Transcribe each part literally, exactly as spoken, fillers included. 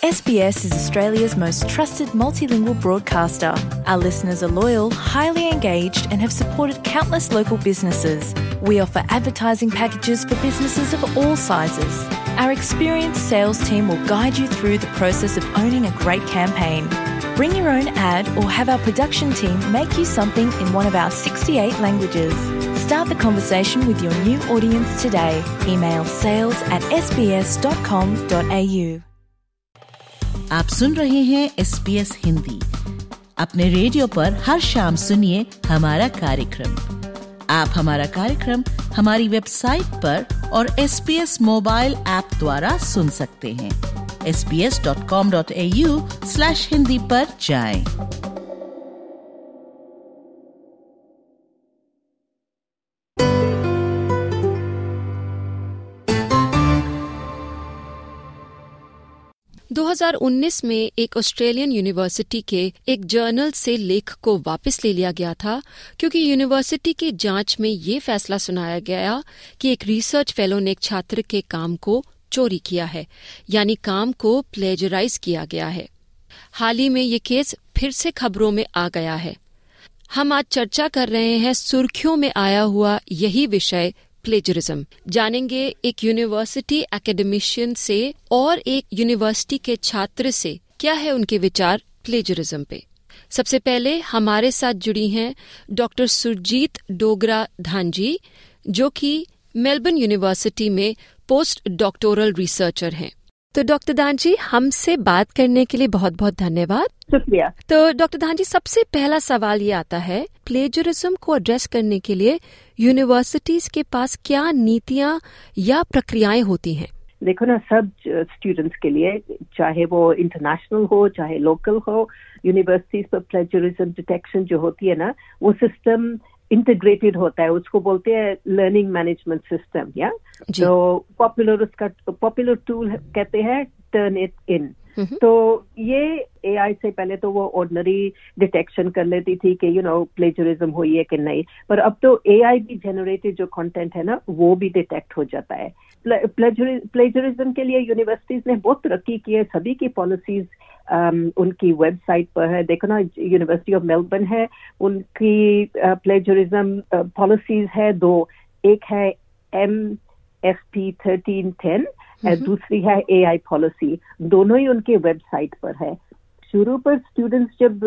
S B S is Australia's most trusted multilingual broadcaster. Our listeners are loyal, highly engaged and have supported countless local businesses. We offer advertising packages for businesses of all sizes. Our experienced sales team will guide you through the process of owning a great campaign. Bring your own ad or have our production team make you something in one of our sixty-eight languages. Start the conversation with your new audience today. Email sales at s b s dot com dot a u. आप सुन रहे हैं S B S Hindi. अपने radio पर हर शाम सुनिए हमारा कार्यक्रम। आप हमारा कार्यक्रम हमारी वेबसाइट पर और S B S mobile app द्वारा सुन सकते हैं। S B S dot com dot A U slash Hindi पर जाएं। दो हज़ार उन्नीस में एक ऑस्ट्रेलियन यूनिवर्सिटी के एक जर्नल से लेख को वापस ले लिया गया था क्योंकि यूनिवर्सिटी की जांच में ये फैसला सुनाया गया कि एक रिसर्च फेलो ने एक छात्र के काम को चोरी किया है, यानी काम को प्लेजराइज किया गया है। हाल ही में ये केस फिर से खबरों में आ गया है। हम आज चर्चा कर रहे हैं सुर्खियों में आया हुआ यही विषय प्लेजरिज्म। जानेंगे एक यूनिवर्सिटी एकेडमिशियन से और एक यूनिवर्सिटी के छात्र से क्या है उनके विचार प्लेजरिज्म पे। सबसे पहले हमारे साथ जुड़ी हैं डॉक्टर सुरजीत डोगरा धांजी, जो कि मेलबर्न यूनिवर्सिटी में पोस्ट डॉक्टोरल रिसर्चर हैं। तो डॉक्टर धांजी, हमसे बात करने के लिए बहुत बहुत धन्यवाद। शुक्रिया। तो डॉक्टर धांजी, सबसे पहला सवाल ये आता है, प्लेजरिज्म को एड्रेस करने के लिए यूनिवर्सिटीज के पास क्या नीतियां या प्रक्रियाएं होती हैं? देखो ना, सब स्टूडेंट्स के लिए, चाहे वो इंटरनेशनल हो चाहे लोकल हो, यूनिवर्सिटीज पर प्लेजरिज्म डिटेक्शन जो होती है ना, वो सिस्टम इंटीग्रेटेड होता है। उसको बोलते हैं लर्निंग मैनेजमेंट सिस्टम। या तो पॉपुलर उसका पॉपुलर टूल कहते हैं टर्न इट इन। तो ये एआई से पहले तो वो ऑर्डिनरी डिटेक्शन कर लेती थी कि यू नो प्लेजरिज्म हुई है कि नहीं, पर अब तो एआई भी जनरेटेड जो कंटेंट है ना, वो भी डिटेक्ट हो जाता है। प्लेजरिज्म के लिए यूनिवर्सिटीज ने बहुत तरक्की की है। सभी की पॉलिसीज Um, उनकी वेबसाइट पर है। देखो ना, यूनिवर्सिटी ऑफ मेलबर्न है, उनकी प्लेजरिज्म पॉलिसीज है दो। एक है M F P thirteen ten, दूसरी है ए आई पॉलिसी। दोनों ही उनके वेबसाइट पर है। शुरू पर स्टूडेंट्स जब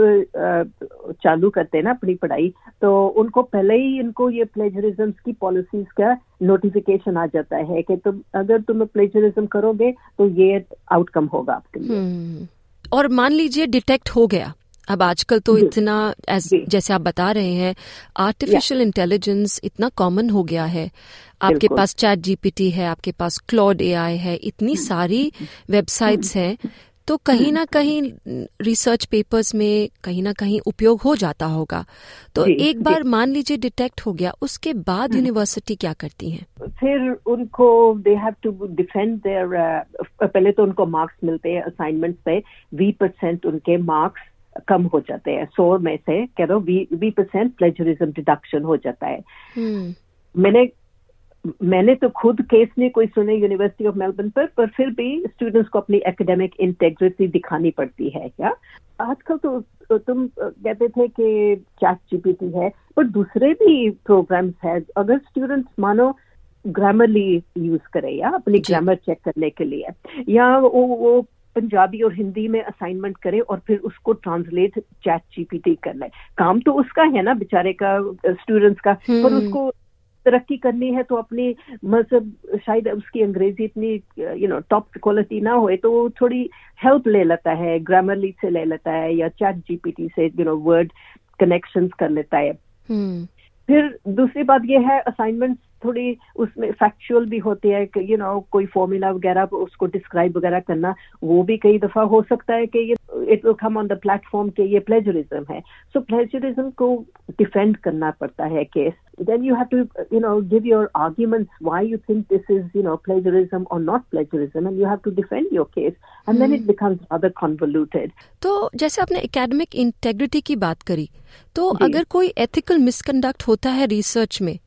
uh, चालू करते हैं ना अपनी पढ़ाई, तो उनको पहले ही इनको ये प्लेजरिज्म की पॉलिसीज का नोटिफिकेशन आ जाता है कि तुम अगर तुम प्लेजरिज्म करोगे तो ये आउटकम होगा आपके लिए। और मान लीजिए डिटेक्ट हो गया, अब आजकल तो इतना जैसे आप बता रहे हैं आर्टिफिशियल इंटेलिजेंस इतना कॉमन हो गया है। आपके पास चैट जीपीटी है, आपके पास क्लॉड एआई है, इतनी सारी वेबसाइट्स हैं, तो कहीं ना कहीं रिसर्च पेपर्स में कहीं ना कहीं उपयोग हो जाता होगा। तो एक बार मान लीजिए डिटेक्ट हो गया, उसके बाद यूनिवर्सिटी क्या करती हैं? फिर उनको they have to defend there, पहले तो उनको मार्क्स मिलते हैं असाइनमेंट पे। वी परसेंट उनके मार्क्स कम हो जाते हैं, सौ में से कह दो वी परसेंट प्लेजरिज्म डिडक्शन हो जाता है। hmm. मैंने मैंने तो खुद केस नहीं कोई सुने यूनिवर्सिटी ऑफ मेलबर्न पर, पर फिर भी स्टूडेंट्स को अपनी एकेडमिक इंटेग्रिटी दिखानी पड़ती है। क्या आजकल तो, तो तुम कहते थे कि चैट जीपीटी है, पर दूसरे भी प्रोग्राम्स है। अगर स्टूडेंट्स मानो ग्रामरली यूज करे या अपनी ग्रामर चेक करने के लिए, या वो, वो पंजाबी और हिंदी में असाइनमेंट करे और फिर उसको ट्रांसलेट चैट जीपीटी कर ले, काम तो उसका है ना बेचारे का, स्टूडेंट्स का, पर उसको तरक्की करनी है तो अपनी मतलब शायद उसकी अंग्रेजी इतनी यू नो टॉप क्वालिटी ना होए, तो वो थोड़ी हेल्प ले लेता है, ग्रामरली से ले लेता है या चैट जीपीटी से यू नो वर्ड कनेक्शंस कर लेता है। hmm. फिर दूसरी बात ये है, असाइनमेंट्स थोड़ी उसमें फैक्चुअल भी होती है कि यू नो कोई फॉर्मूला वगैरह उसको डिस्क्राइब वगैरह करना, वो भी कई दफा हो सकता है कि ये it will come on the platform के ये प्लेजरिज्म है। सो प्लेजरिज्म को डिफेंड करना पड़ता है case. Then you have to, you know, give your arguments why you think this is, you know, plagiarism or not plagiarism, and you have to defend your case, and hmm. then it becomes rather convoluted. तो जैसे आपने academic integrity की बात करी, तो अगर कोई ethical misconduct होता है रिसर्च में,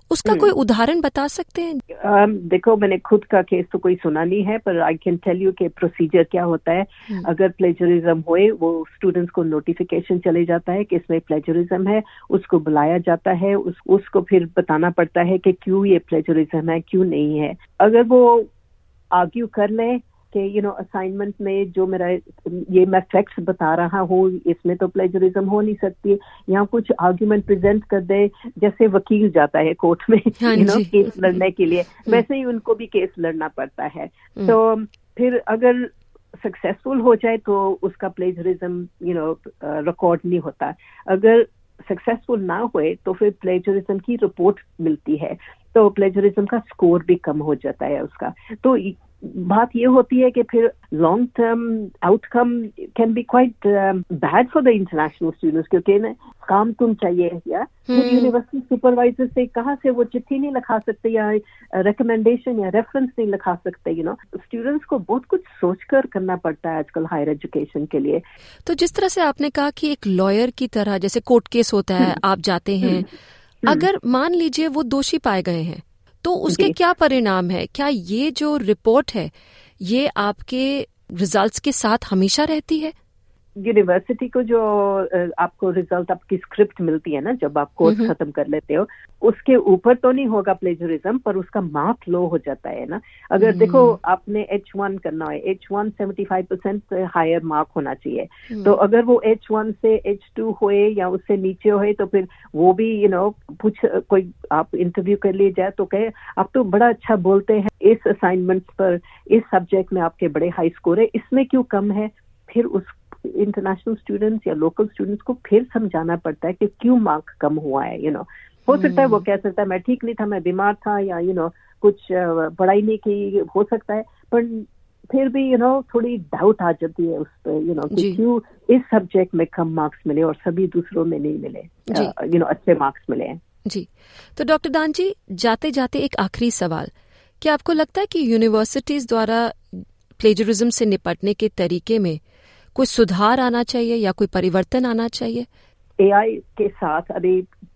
उसका कोई उदाहरण बता सकते हैं? um, देखो, मैंने खुद का केस तो कोई सुना नहीं है, पर आई कैन टेल यू कि प्रोसीजर क्या होता है। अगर प्लेजरिज्म होए, वो स्टूडेंट्स को नोटिफिकेशन चले जाता है कि इसमें प्लेजरिज्म है, उसको बुलाया जाता है, उस, उसको फिर बताना पड़ता है कि क्यों ये प्लेजरिज्म है, क्यों नहीं है। अगर वो आर्ग्यू कर ले कि यू नो असाइनमेंट में जो मेरा ये मैं फैक्ट्स बता रहा हूँ, इसमें तो प्लेजरिज्म हो नहीं सकती, या कुछ आर्ग्यूमेंट प्रेजेंट कर दे, जैसे वकील जाता है कोर्ट में यू नो केस लड़ने के लिए, वैसे ही उनको भी केस लड़ना पड़ता है। तो फिर अगर सक्सेसफुल हो जाए तो उसका प्लेजरिज्म यू नो रिकॉर्ड नहीं होता। अगर सक्सेसफुल ना हुए तो फिर प्लेजरिज्म की रिपोर्ट मिलती है, तो प्लेजरिज्म का स्कोर भी कम हो जाता है उसका। तो बात ये होती है कि फिर long term outcome can be quite bad for the international students, क्योंकि ना काम तुम चाहिए, या यूनिवर्सिटी सुपरवाइजर से कहाँ से वो चिट्ठी नहीं लिखा सकते, या रिकमेंडेशन या रेफरेंस नहीं लिखा सकते। यू नो स्टूडेंट्स को बहुत कुछ सोचकर करना पड़ता है आजकल हायर एजुकेशन के लिए। तो जिस तरह से आपने कहा कि एक लॉयर की तरह जैसे कोर्ट केस होता है, आप जाते हैं, अगर मान लीजिए वो दोषी पाए गए हैं तो उसके क्या परिणाम है? क्या ये जो रिपोर्ट है ये आपके रिजल्ट्स के साथ हमेशा रहती है? यूनिवर्सिटी को जो आपको रिजल्ट, आपकी स्क्रिप्ट मिलती है ना जब आप कोर्स खत्म कर लेते हो, उसके ऊपर तो नहीं होगा प्लेजरिज्म, पर उसका मार्क लो हो जाता है ना। अगर देखो आपने एच वन करना है, H one seventy five percent higher mark होना चाहिए, तो अगर वो एच वन से एच टू हुए या उससे नीचे हुए तो फिर वो भी यू नो कुछ कोई आप इंटरव्यू कर लिए जाए तो कहे आप तो बड़ा अच्छा बोलते हैं इस असाइनमेंट पर, इस सब्जेक्ट में आपके बड़े हाई स्कोर है, इसमें क्यों कम है। फिर उस इंटरनेशनल स्टूडेंट्स या लोकल स्टूडेंट्स को फिर समझाना पड़ता है कि क्यों मार्क कम हुआ है। यू नो हो सकता है वो कह सकता है मैं ठीक नहीं था, मैं बीमार था, या यू नो कुछ पढ़ाई नहीं की, हो सकता है, पर फिर भी यू नो थोड़ी डाउट आ जाती है उस पर, यू नो कि क्यों इस सब्जेक्ट में कम मार्क्स मिले और सभी दूसरों में नहीं मिले, यू नो अच्छे मार्क्स मिले हैं। जी, तो डॉक्टर दान जी, जाते जाते एक आखिरी सवाल, क्या आपको लगता है कि यूनिवर्सिटीज द्वारा प्लेजरिज्म से निपटने के तरीके में कोई सुधार आना चाहिए या कोई परिवर्तन आना चाहिए? एआई के साथ अभी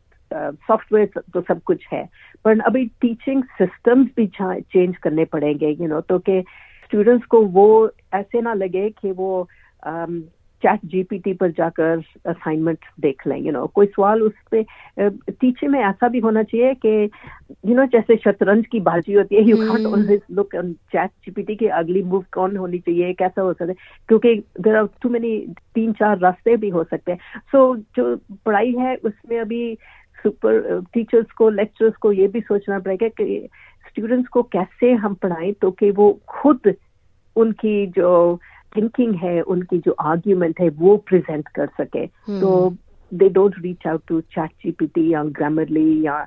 सॉफ्टवेयर तो सब कुछ है, पर अभी टीचिंग सिस्टम्स भी चेंज करने पड़ेंगे, यू नो, तो कि स्टूडेंट्स को वो ऐसे ना लगे कि वो चैट जीपीटी पर जाकर असाइनमेंट देख लें। यू नो कोई सवाल उस पे टीचर में ऐसा भी होना चाहिए कि यू नो जैसे शतरंज की बाजी होती है, you can't always look on chat GPT की अगली मूव कौन होनी चाहिए, कैसा हो सकता है, क्योंकि देयर आर टू मेनी, तीन चार रास्ते भी हो सकते हैं। सो so, जो पढ़ाई है उसमें अभी सुपर टीचर्स को, लेक्चरर्स को ये भी सोचना पड़ेगा कि स्टूडेंट्स को कैसे हम पढ़ाएं तो कि वो खुद उनकी जो थिंकिंग है, उनकी जो आर्ग्यूमेंट है वो प्रेजेंट कर सके। तो they don't reach out to chat GPT या ग्रामरली या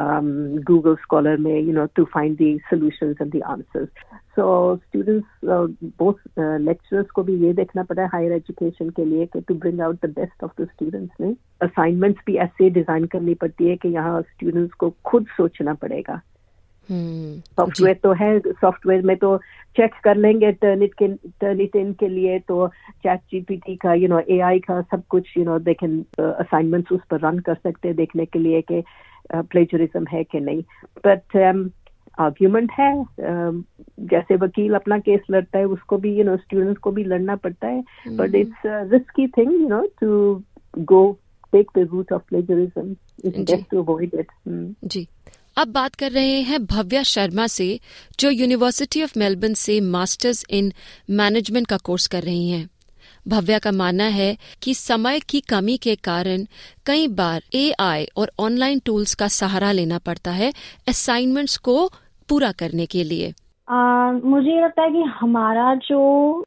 गूगल स्कॉलर में, you know, to find the solutions and the answers. So students, both lecturers को भी ये देखना पड़ा है हायर एजुकेशन के लिए कि to bring out the best of the students में असाइनमेंट्स भी ऐसे डिजाइन करनी पड़ती है कि यहाँ स्टूडेंट्स को खुद सोचना पड़ेगा। Software hmm. तो है, सॉफ्टवेयर में तो चेक कर लेंगे टर्न इट के टर्न इट इन के लिए, तो चैट जीपीटी का, यू नो, एआई का सब कुछ, you know, they can assignments उस पर रन कर सकते हैं देखने के लिए कि प्लेजरिज्म uh, है कि नहीं। बट आर्ग्यूमेंट um, है, uh, जैसे वकील अपना केस लड़ता है उसको भी, यू नो, स्टूडेंट्स को भी लड़ना पड़ता है, but it's risky thing, you know, to go take the route of plagiarism, it's best to avoid it. जी, अब बात कर रहे हैं भव्या शर्मा से, जो यूनिवर्सिटी ऑफ मेलबर्न से मास्टर्स इन मैनेजमेंट का कोर्स कर रही हैं। भव्या का मानना है कि समय की कमी के कारण कई बार एआई और ऑनलाइन टूल्स का सहारा लेना पड़ता है असाइनमेंट्स को पूरा करने के लिए। आ, मुझे लगता है कि हमारा जो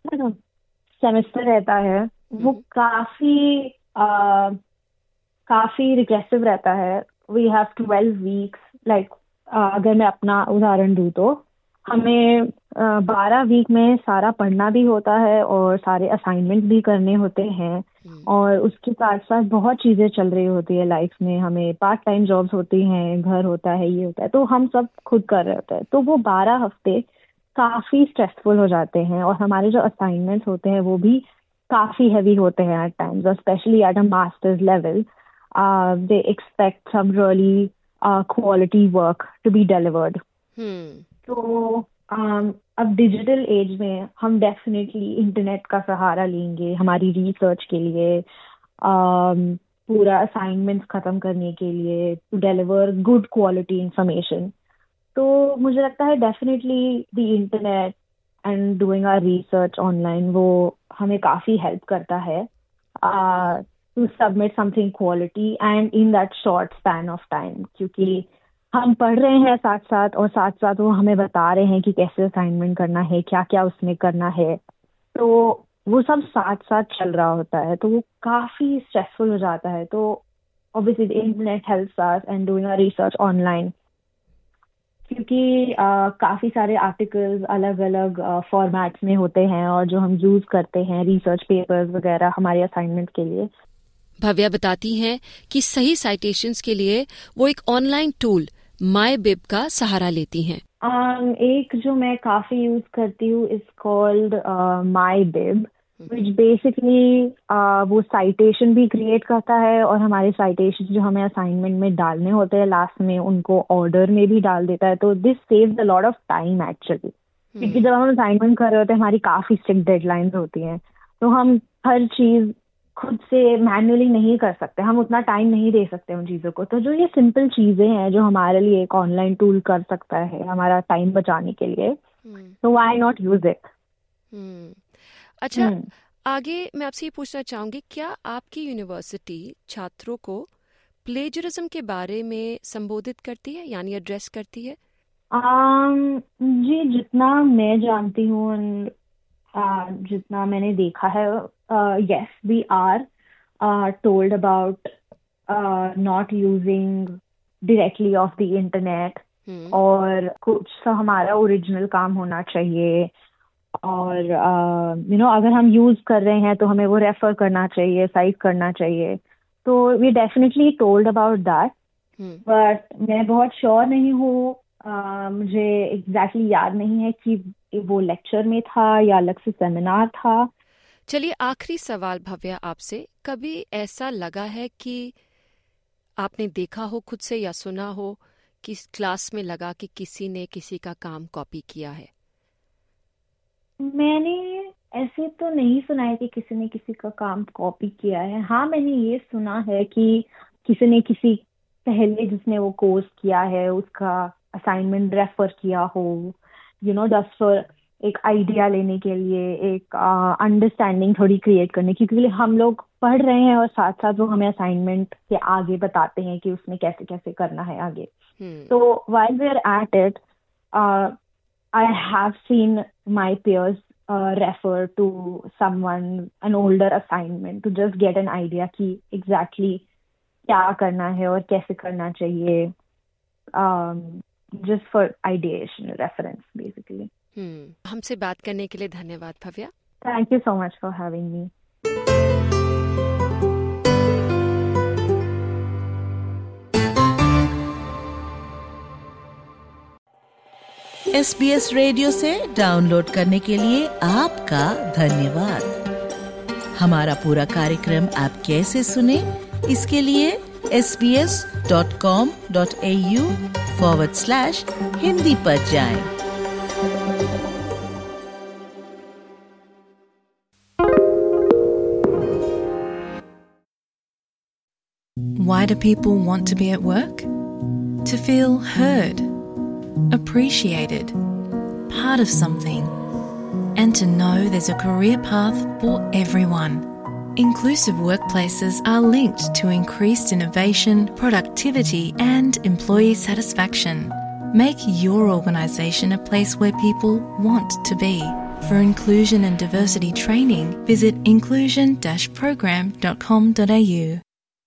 सेमेस्टर रहता है वो काफी आ, काफी रिग्रेसिव रहता है। We have twelve weeks, like अगर मैं अपना उदाहरण दूं तो हमें बारह वीक में सारा पढ़ना भी होता है और सारे असाइनमेंट भी करने होते हैं, और उसके साथ साथ बहुत चीजें चल रही होती है लाइफ में। हमें पार्ट टाइम जॉब्स होती हैं, घर होता है, ये होता है, तो हम सब खुद कर रहे होते हैं। तो वो बारह हफ्ते काफी स्ट्रेसफुल हो जाते हैं, और हमारे जो असाइनमेंट्स होते हैं वो भी काफी हैवी होते हैं at times, specially at a masters level. They expect some really quality work to be delivered. Hmm तो um, अब डिजिटल एज में हम डेफिनेटली इंटरनेट का सहारा लेंगे हमारी रिसर्च के लिए, um, पूरा असाइनमेंट्स खत्म करने के लिए, to deliver good quality information. तो मुझे लगता है definitely the internet and doing our research online वो हमें काफ़ी हेल्प करता है to submit something quality and in that short span of time, क्योंकि हम पढ़ रहे हैं साथ साथ और साथ साथ वो हमें बता रहे हैं कि कैसे असाइनमेंट करना है, क्या क्या उसमें करना है. तो वो सब साथ साथ चल रहा होता है, तो वो काफ़ी स्ट्रेसफुल हो जाता है. तो obviously the internet helps us and doing our research online, क्योंकि uh, काफ़ी सारे आर्टिकल्स अलग अलग फॉर्मेट्स में होते हैं और जो हम यूज़ करते हैं रिसर्च पेपर्स वगैरह हमारे असाइनमेंट के लिए. भव्या बताती हैं कि सही साइटेशंस के लिए वो एक ऑनलाइन टूल माई बिब का सहारा लेती हैं. um, एक जो मैं काफ़ी यूज़ करती हूँ is called MyBib, which basically वो साइटेशन भी क्रिएट करता है और हमारे साइटेशन जो हमें असाइनमेंट में डालने होते हैं लास्ट में उनको ऑर्डर में भी डाल देता है. तो this saves a lot of time actually, क्योंकि जब हम असाइनमेंट कर रहे होते हैं हमारी काफ़ी स्ट्रिक्ट डेडलाइंस होती हैं, तो हम हर चीज़ खुद से मैन्युअली नहीं कर सकते, हम उतना टाइम नहीं दे सकते उन चीज़ों को. तो जो ये सिंपल चीज़ें हैं जो हमारे लिए एक ऑनलाइन टूल कर सकता है हमारा टाइम बचाने के लिए, तो व्हाई नॉट यूज इट. अच्छा, hmm. आगे मैं आपसे ये पूछना चाहूंगी, क्या आपकी यूनिवर्सिटी छात्रों को प्लेजरिज्म के बारे में संबोधित करती है, यानी एड्रेस करती है? um, जी, जितना मैं जानती हूँ, uh, जितना मैंने देखा है, yes we are told about not using directly of the internet, और कुछ तो हमारा ओरिजिनल काम होना चाहिए, और यू नो अगर हम यूज कर रहे हैं तो हमें वो रेफर करना चाहिए, साइट करना चाहिए. तो we definitely told about that, but मैं बहुत श्योर नहीं हूँ, uh, मुझे एग्जैक्टली exactly याद नहीं है कि वो लेक्चर में था या अलग से सेमिनार था. चलिए, आखिरी सवाल भव्या आपसे, कभी ऐसा लगा है कि आपने देखा हो खुद से या सुना हो कि क्लास में लगा कि किसी ने किसी का काम कॉपी किया है? मैंने ऐसे तो नहीं सुना है कि किसी ने किसी का काम कॉपी किया है. हाँ, मैंने ये सुना है कि किसी ने किसी पहले जिसने वो कोर्स किया है उसका असाइनमेंट रेफर किया हो, यू नो जस्ट फॉर एक आइडिया लेने के लिए, एक अंडरस्टैंडिंग uh, थोड़ी क्रिएट करने की, क्योंकि हम लोग पढ़ रहे हैं और साथ साथ वो हमें असाइनमेंट के आगे बताते हैं कि उसमें कैसे कैसे करना है आगे. hmm. तो while we are at it, uh, I have seen my peers uh, refer to someone, an older assignment, to just get an idea कि exactly क्या करना है और कैसे करना चाहिए, um, just for ideation, reference basically. Hmm. हमसे बात करने के लिए धन्यवाद Bhavya. Thank you so much for having me. S B S radio से डाउनलोड करने के लिए आपका धन्यवाद. हमारा पूरा कार्यक्रम आप कैसे सुने, इसके लिए S B S dot com dot A U forward slash Hindi पर जाएं. Why do people want to be at work? To feel heard, appreciated, part of something, and to know there's a career path for everyone. Inclusive workplaces are linked to increased innovation, productivity, and employee satisfaction. Make your organisation a place where people want to be. For inclusion and diversity training, visit inclusion dash program dot com dot a u.